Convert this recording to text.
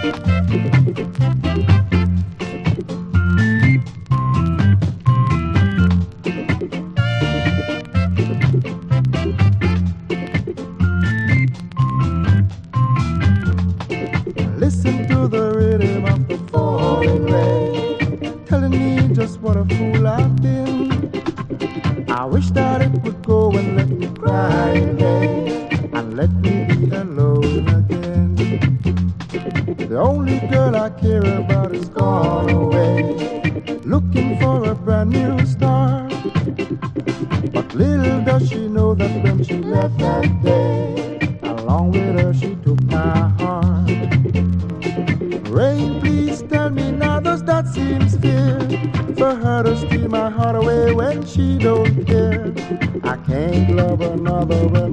Listen to the rhythm of the falling rain, telling me just what a fool I've been. I wish that it would go and let me cry again, and let me be alone again. The only girl I care about is gone away, looking for a brand new start. But little does she know that when she left that day, along with her she took my heart. Rain, please tell me now, does that seem fair? For her to steal my heart away when she don't care. I can't love another